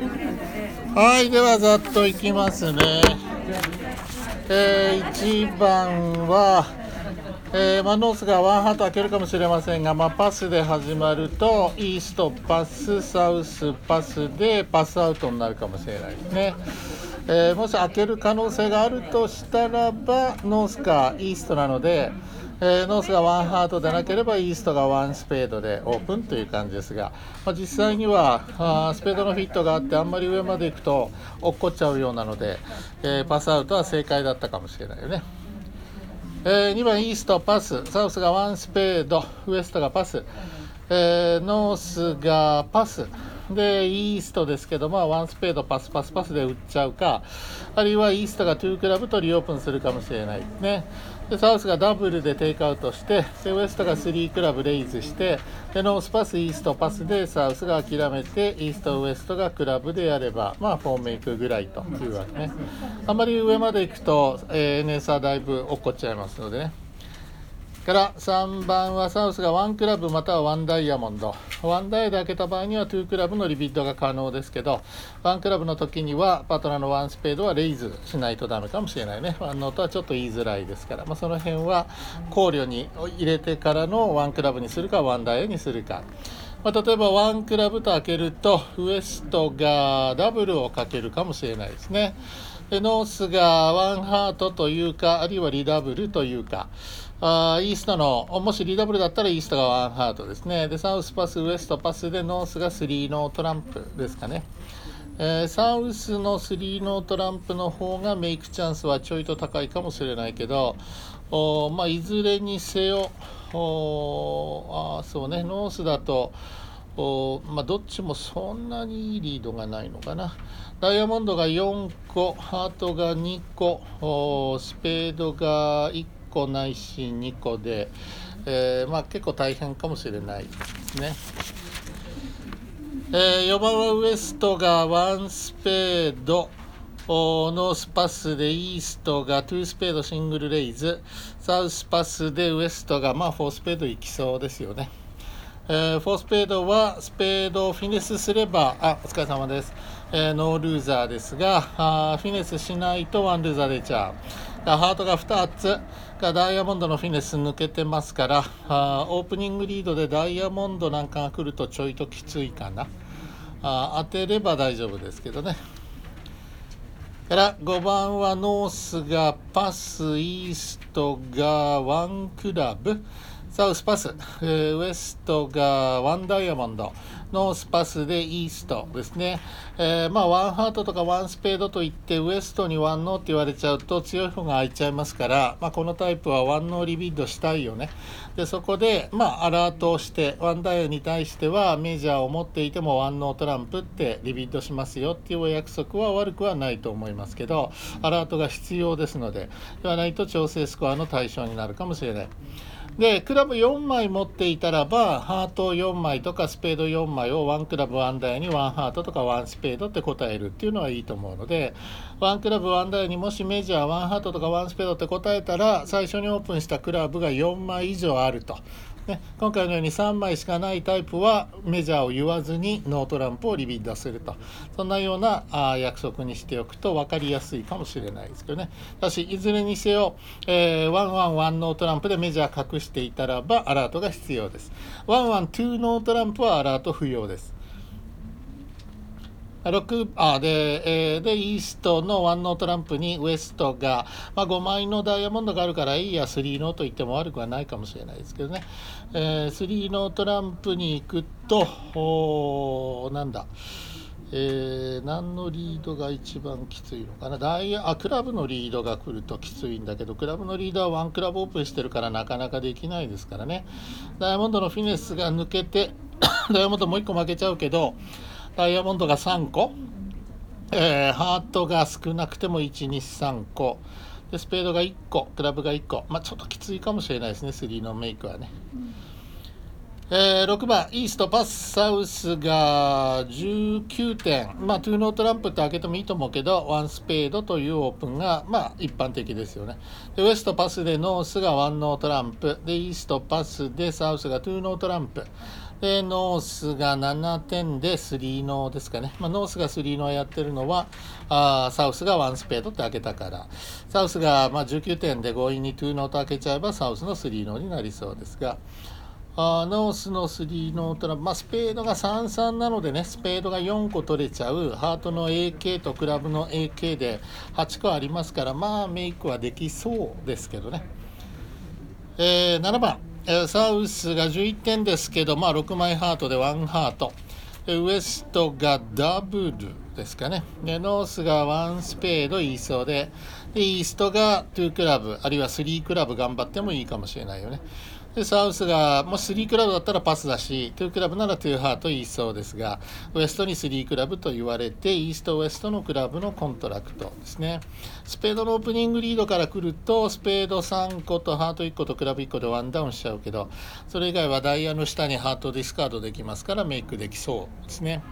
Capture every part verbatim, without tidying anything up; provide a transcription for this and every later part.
はい、ではざっといきますね。えー、いちばんは、えーまあ、ノースがワンハート開けるかもしれませんが、まあ、パスで始まるとイーストパス、サウスパスでパスアウトになるかもしれないですね。えー、もし開ける可能性があるとしたらばノースかイーストなので、えー、ノースがワンハートでなければイーストがワンスペードでオープンという感じですが、まあ、実際にはあスペードのフィットがあってあんまり上まで行くと落っこっちゃうようなので、えー、パスアウトは正解だったかもしれないよね。えー、にばんイーストパス、サウスがワンスペード、ウエストがパス、えー、ノースがパスでイーストですけど、まあ、ワンスペードパスパスパスで打っちゃうか、あるいはイーストがツークラブとリオープンするかもしれないですね。でサウスがダブルでテイクアウトして、でウエストがスリークラブレイズして、でノースパスイーストパスでサウスが諦めてイーストウエストがクラブでやれば、まあフォーメイクぐらいというわけね。あんまり上まで行くと、えー、エヌエスはだいぶ落っこっちゃいますのでね。からさんばんはサウスがワンクラブまたはワンダイヤモンド、ワンダイで開けた場合にはツークラブのリビッドが可能ですけど、ワンクラブの時にはパートナーのワンスペードはレイズしないとダメかもしれないね。ワンノートはちょっと言いづらいですから、まあ、その辺は考慮に入れてからのワンクラブにするかワンダイにするか。まあ、例えばワンクラブと開けるとウエストがダブルをかけるかもしれないですね。でノースがワンハートというか、あるいはリダブルというか、あイーストのもしリダブルだったらイーストがワンハートですね。でサウスパスウエストパスでノースがスリーのトランプですかね。えー、サウスのスリーのトランプの方がメイクチャンスはちょいと高いかもしれないけど、お、まあ、いずれにせよおあそうねノースだとお、まあ、どっちもそんなにいいリードがないのかな。ダイヤモンドがよんこ、ハートがにこ、おスペードがいっこないしにこで、えーまあ、結構大変かもしれないですね。えー、よんばんはウエストがワンスペード、ノースパスでイーストがツースペードシングルレイズ、サウスパスでウエストがまあフォースペードいきそうですよね。えー、フォースペードはスペードをフィネスすれば、あ、お疲れ様です、えー、ノールーザーですが、あフィネスしないとワンルーザー出ちゃう。ハートがふたつがダイヤモンドのフィネス抜けてますから、あオープニングリードでダイヤモンドなんかが来るとちょいときついかな。あ当てれば大丈夫ですけどね。からごばんはノースがパス、イーストがワンクラブ、サウスパス、えー、ウエストがワンダイヤモンド、ノースパスでイーストですね。えー、まあワンハートとかワンスペードといってウエストにワンノーって言われちゃうと強い方が開いちゃいますから、まあ、このタイプはワンノーリビッドしたいよね。でそこでまあアラートをしてワンダイヤに対してはメジャーを持っていてもワンノートランプってリビッドしますよっていうお約束は悪くはないと思いますけど、アラートが必要ですので、ではないと調整スコアの対象になるかもしれない。でクラブよんまい持っていたらばハートよんまいとかスペードよんまいをワンクラブワンダイヤにワンハートとかワンスペードって答えるっていうのはいいと思うので、ワンクラブワンダイヤにもしメジャーワンハートとかワンスペードって答えたら最初にオープンしたクラブがよんまい以上あると、ね、今回のようにさんまいしかないタイプはメジャーを言わずにノートランプをリビッドすると、そんなようなあ約束にしておくと分かりやすいかもしれないですけどね。ただしいずれにせよ、えー、ワンワンワンノートランプでメジャー隠していたらばアラートが必要です。ワンワンツーノートランプはアラート不要です。ろくあで, えー、でイーストのワンノートランプにウエストが、まあ、ごまいのダイヤモンドがあるからいいやスリーノーと言っても悪くはないかもしれないですけどね。えー、スリーノートランプに行くとおなんだえー、何のリードが一番きついのかな。ダイヤあクラブのリードが来るときついんだけど、クラブのリードはワンクラブオープンしてるからなかなかできないですからね。ダイヤモンドのフィネスが抜けてダイヤモンドもういっこ負けちゃうけど、ダイヤモンドがさんこ、えー、ハートが少なくてもいち、に、さんこでスペードがいっこ、クラブがいっこ、まあ、ちょっときついかもしれないですね、スリーのメイクはね。うんえー、ろくばんイーストパスサウスがじゅうきゅうてん、まあトゥーノートランプって開けてもいいと思うけどワンスペードというオープンがまあ一般的ですよね。でウエストパスでノースがワンノートランプでイーストパスでサウスがトゥーノートランプでノースがななてんでスリーノーですかね、まあ、ノースがスリーノーやってるのはあサウスがワンスペードって開けたから、サウスがまあじゅうきゅうてんで強引にツーノーと開けちゃえばサウスのスリーノーになりそうですが、あノースのスリーノートランプ、まあ、スペードがさんさんなのでね、スペードがよんこ取れちゃう、ハートの エーケー とクラブの エーケー ではちこありますから、まあメイクはできそうですけどね。えー、ななばん、えー、サウスがじゅういってんですけど、まあ、ろくまいハートでワンハート、ウエストがダブルですかね。でノースがワンスペードイーソーで、でイーストがツークラブあるいはスリークラブ頑張ってもいいかもしれないよね。でサウスがもしスリークラブだったらパスだし、ツークラブならツーハートイーソーですが、ウエストにスリークラブと言われて、イーストウエストのクラブのコントラクトですね。スペードのオープニングリードから来ると、スペードさんことハートいっことクラブいっこでワンダウンしちゃうけど、それ以外はダイヤの下にハートディスカードできますからメイクできそうですね。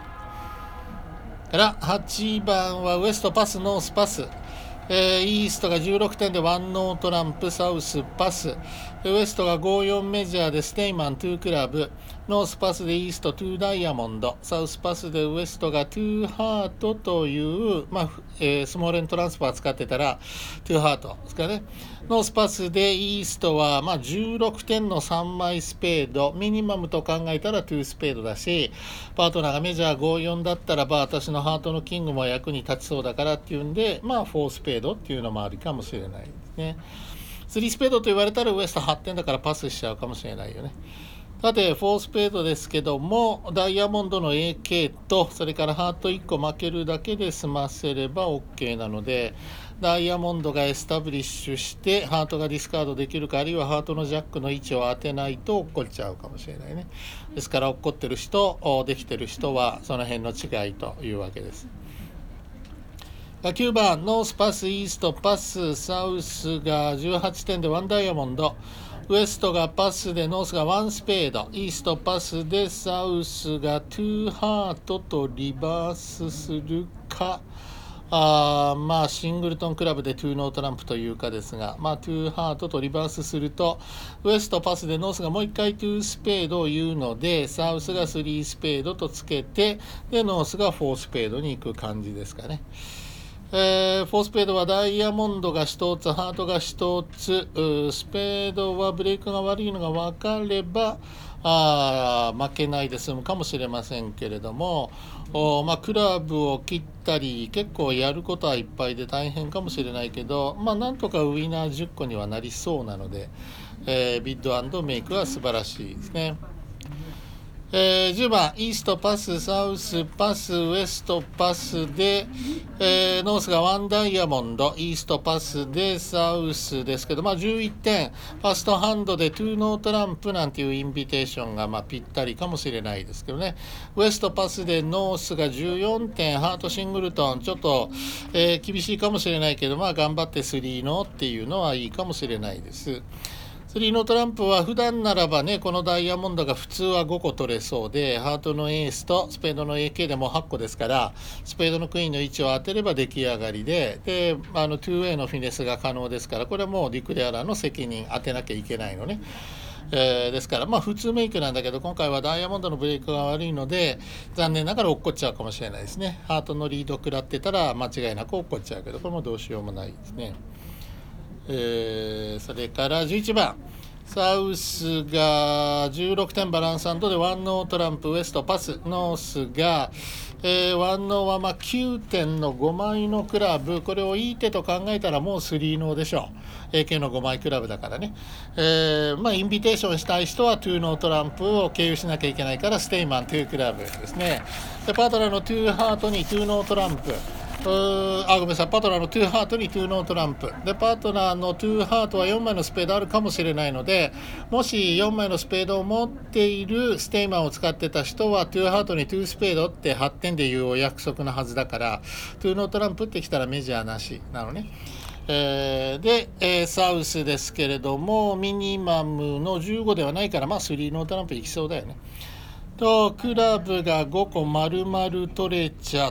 からはちばんはウエストパスノースパス、えー、イーストがじゅうろくてんでワンノートランプ、サウスパス、ウエストがごじゅうよんメジャーでステイマンツークラブ、ノースパスでイーストツーダイヤモンド、サウスパスでウエストがツーハートという、まあえー、スモールエントランスファー使ってたらツーハートですかね。ノースパスでイーストは、まあ、じゅうろくてんのさんまいスペード、ミニマムと考えたらツースペードだし、パートナーがメジャーごじゅうよんだったらば私のハートのキングも役に立ちそうだからっていうんで、まあフォースペードっていうのもありかもしれないですね。スリースペードと言われたらウエストはってんだからパスしちゃうかもしれないよね。さてフォースペードですけども、ダイヤモンドの エーケー とそれからハートいっこ負けるだけで済ませれば OK なので、ダイヤモンドがエスタブリッシュしてハートがディスカードできるか、あるいはハートのジャックの位置を当てないと落っこっちゃうかもしれないね。ですから落っこってる人、できてる人はその辺の違いというわけです。きゅうばんノースパスイーストパス、サウスがじゅうはちてんでワンダイヤモンド、ウエストがパスでノースがワンスペード、イーストパスでサウスがツーハートとリバースするか、あまあシングルトンクラブでツーノートランプというかですが、まあツーハートとリバースするとウエストパスでノースがもう一回ツースペードを言うので、サウスがスリースペードとつけて、でノースがフォースペードに行く感じですかね。えー、フォースペードはダイヤモンドがひとつ、ハートがひとつ、スペードはブレークが悪いのが分かればあ負けないで済むかもしれませんけれども、お、まあ、クラブを切ったり結構やることはいっぱいで大変かもしれないけど、まあ、なんとかウィナーじゅっこにはなりそうなので、えー、ビッド&メイクは素晴らしいですね。えー、じゅうばんイーストパス、サウスパス、ウエストパスで、えー、ノースがワンダイヤモンド、イーストパスでサウスですけど、まあ、じゅういってん、ファストハンドでツーノートランプなんていうインビテーションがまあぴったりかもしれないですけどね。ウエストパスでノースがじゅうよんてん、ハートシングルトンちょっと、えー、厳しいかもしれないけど、まあ、頑張ってスリーノーっていうのはいいかもしれないです。スリーノートランプは普段ならばね、このダイヤモンドが普通はごこ取れそうで、ハートのエースとスペードの エーケー でもはっこですから、スペードのクイーンの位置を当てれば出来上がりで、であの ツーウェイ のフィネスが可能ですから、これはもうディクレアラーの責任当てなきゃいけないのね。えー、ですからまあ普通メイクなんだけど、今回はダイヤモンドのブレイクが悪いので残念ながら落っこっちゃうかもしれないですね。ハートのリード食らってたら間違いなく落っこっちゃうけど、これもどうしようもないですね。えー、それからじゅういちばんサウスがじゅうろくてんバランス&でワンノートランプ、ウエストパス、ノースが、えー、ワンノーはまあきゅうてんのごまいのクラブ、これをいい手と考えたらもうスリーノーでしょう。エーケー のごまいクラブだからね。えー、まあインビテーションしたい人はツーノートランプを経由しなきゃいけないから、ステイマンツークラブですね。でパートナーのツーハートにツーノートランプ、あごめんなさい、パートナーのツーハートにツーノートランプで、パートナーのツーハートはよんまいのスペードあるかもしれないので、もしよんまいのスペードを持っているステイマンを使ってた人はツーハートにツースペードってはってんでいうお約束のはずだから、ツーノートランプってきたらメジャーなしなのね。えー、で、えー、サウスですけれどもミニマムのじゅうごではないから、まあスリーノートランプいきそうだよね。とクラブがごこ丸々取れちゃって、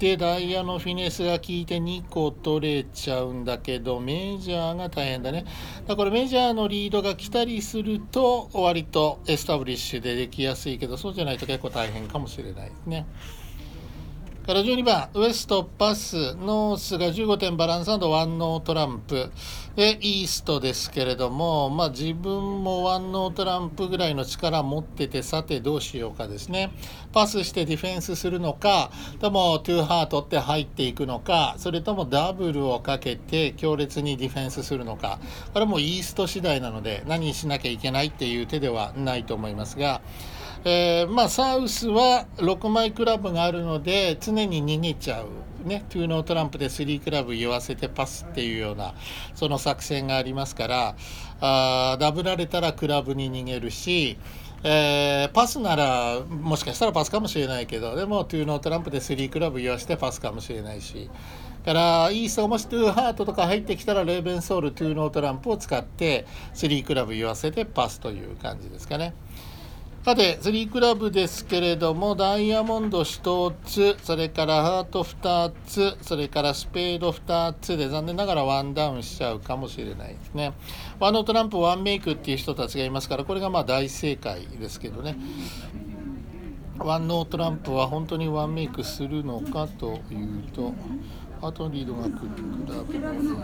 てダイヤのフィネスが効いてにこ取れちゃうんだけど、メジャーが大変だね。だからメジャーのリードが来たりすると割とエスタブリッシュでできやすいけど、そうじゃないと結構大変かもしれないですね。からじゅうにばんウエストパス、ノースがじゅうごてんバランス&ワンノートランプで、イーストですけれども、まあ自分もワンノートランプぐらいの力持ってて、さてどうしようかですね。パスしてディフェンスするのか、でもトゥーハートって入っていくのか、それともダブルをかけて強烈にディフェンスするのか、これもイースト次第なので何しなきゃいけないっていう手ではないと思いますが、えー、まあサウスはろくまいクラブがあるので常に逃げちゃうね。トゥーノートランプでスリークラブ言わせてパスっていうようなその作戦がありますから、あダブられたらクラブに逃げるし、えー、パスならもしかしたらパスかもしれないけど、でもトゥーノートランプでスリークラブ言わせてパスかもしれないし、からイーストもしトゥーハートとか入ってきたらレーベンソールトゥーノートランプを使ってスリークラブ言わせてパスという感じですかね。さてスリークラブですけれども、ダイヤモンドひとつ、それからハートふたつ、それからスペードふたつで残念ながらワンダウンしちゃうかもしれないですね。ワンノートランプワンメイクっていう人たちがいますから、これがまあ大正解ですけどね。ワンノートランプは本当にワンメイクするのかというと、ハートリードが来るクラブ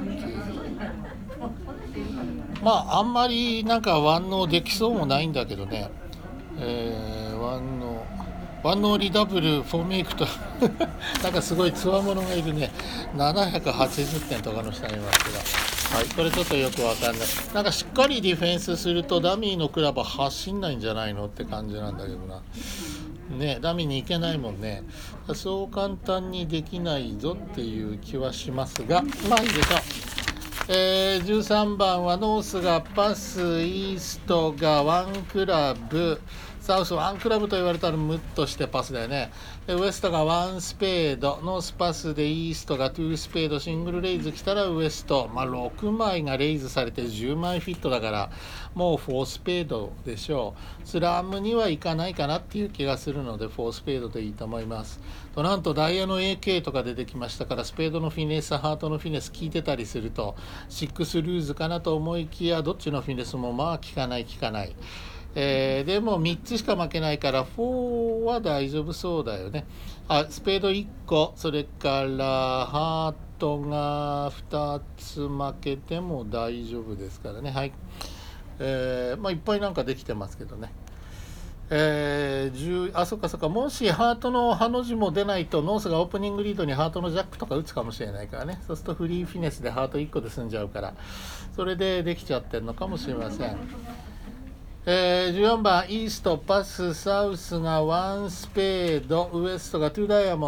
まああんまりなんかワンノーできそうもないんだけどね。えー、ワンノーワンノーリダブルフォーメイクとなんかすごいつわものがいるね。ななひゃくはちじゅってんとかの人がいますが、はい、これちょっとよくわかんない。なんかしっかりディフェンスするとダミーのクラブは走んないんじゃないのって感じなんだけどな。ね、ダミーに行けないもんね。そう簡単にできないぞっていう気はしますが、まあいいでしょう。えー、じゅうさんばんはノースがパス、イーストがワンクラブ、サウスワンクラブと言われたらムッとしてパスだよね。でウエストがワンスペード、ノースパスでイーストがツースペード、シングルレイズ来たらウエスト、まあ、ろくまいがレイズされてじゅうまいフィットだからもうフォースペードでしょう。スラムにはいかないかなっていう気がするのでフォースペードでいいと思います。となんとダイヤの エーケー とか出てきましたから、スペードのフィネス、ハートのフィネス効いてたりするとシックスルーズかなと思いきや、どっちのフィネスもまあ効かない効かない。えー、でもみっつしか負けないからフォーは大丈夫そうだよね。あスペードいっこ、それからハートがふたつ負けても大丈夫ですからね。はい、えー、まあいっぱいなんかできてますけどね。えー、あそっかそっか、もしハートのハの字も出ないとノースがオープニングリードにハートのジャックとか打つかもしれないからね。そうするとフリーフィネスでハートいっこで済んじゃうから、それでできちゃってるのかもしれません。えー、じゅうよんばんイーストパス、サウスがワンスペード、ウエストがトゥーダイヤモンド